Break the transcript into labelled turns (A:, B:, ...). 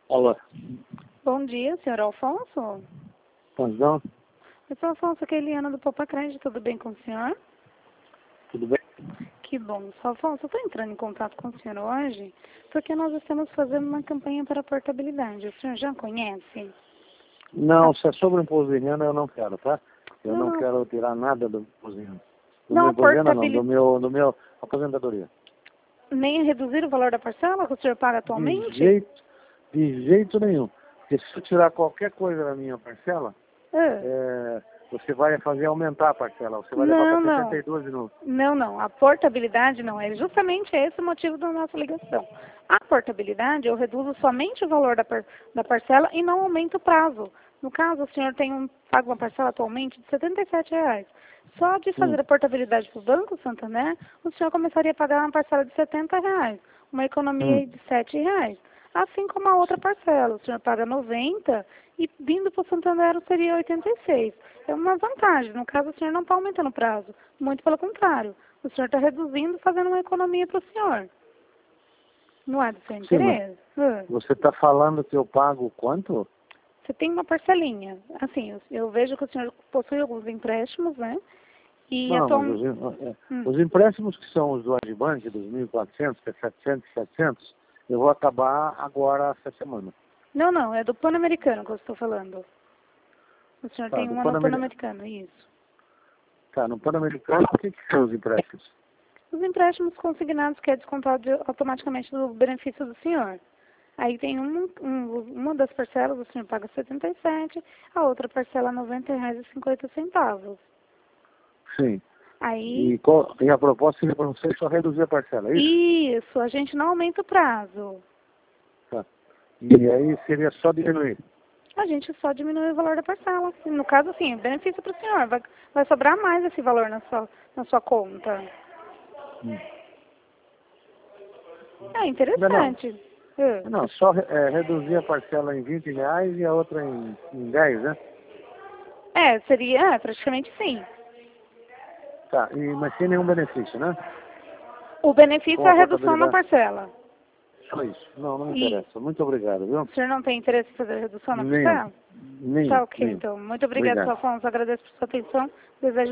A: Alô,
B: Bom dia, senhor Alfonso.
A: pois não?
B: Senhor Alfonso, aqui é Eliana do Poupa Crédito, tudo bem com o senhor?
A: Tudo bem?
B: Que bom. Senhor Alfonso, eu estou entrando em contato com o senhor hoje porque nós estamos fazendo uma campanha para portabilidade. O senhor já conhece?
A: Não, se é sobre imposto de renda eu não quero, tá? Eu não
B: Não,
A: quero tirar nada do imposto de renda. Do
B: não
A: meu
B: a
A: imposto de renda não,
B: portabilidade,
A: do meu aposentadoria.
B: nem a reduzir o valor da parcela que o senhor paga
A: De
B: atualmente?
A: jeito, de jeito nenhum. Porque se eu tirar qualquer coisa da minha parcela,
B: Ah,
A: você vai fazer aumentar a parcela. Você vai levar
B: não,
A: para
B: não.
A: 62 de novo.
B: Não. A portabilidade não. É justamente esse o motivo da nossa ligação. A portabilidade, eu reduzo somente o valor da parcela e não aumento o prazo. No caso, o senhor paga uma parcela atualmente de R$ 77,00. Só de
A: Sim.
B: fazer a portabilidade para o Banco Santander, o senhor começaria a pagar uma parcela de R$ 70,00. Uma economia de R$ 7,00. Assim como a outra parcela. O senhor paga 90 e vindo para o Santander seria 86. É uma vantagem. No caso, o senhor não está aumentando o prazo. Muito pelo contrário. O senhor está reduzindo, fazendo uma economia para o senhor. Não é do seu
A: Sim, mas
B: interesse?
A: você está falando que eu pago quanto?
B: Você tem uma parcelinha. Assim, eu vejo que o senhor possui alguns empréstimos, né? E
A: Não, mas
B: atualmente...
A: os empréstimos que são os do Agibank, dos 1.400, que é 700 e 700, eu vou acabar agora essa semana.
B: Não, é do Pan-Americano que eu estou falando. O senhor
A: Tá,
B: tem uma no Pan-Americano, isso.
A: Tá, no Pan-Americano, o que são os empréstimos?
B: Os empréstimos consignados que é descontado automaticamente do benefício do senhor. Aí tem uma das parcelas, o senhor paga 77, a outra parcela R$ 90,50.
A: Sim.
B: Aí,
A: E a proposta seria para você só reduzir a parcela, é isso?
B: isso, a gente não aumenta o prazo.
A: Tá. E aí seria só diminuir.
B: A gente só diminui o valor da parcela. No caso, assim, benefício para o senhor. Vai sobrar mais esse valor na sua conta.
A: Hum.
B: É
A: Não,
B: interessante.
A: não, só reduzir a parcela em R$ 20 e a outra em 10, né?
B: Seria, praticamente sim.
A: Tá, mas sem nenhum benefício, né?
B: O benefício
A: Com
B: é
A: a
B: a redução na
A: portabilidade.
B: parcela.
A: Só isso. Não me
B: E
A: interessa. Muito obrigado, viu?
B: o senhor não tem interesse em fazer a redução na
A: Nenhum.
B: parcela? Tá
A: Nenhum.
B: ok,
A: Nenhum.
B: então. Muito obrigada,
A: Obrigado.
B: seu Afonso. Agradeço por sua atenção. Desejo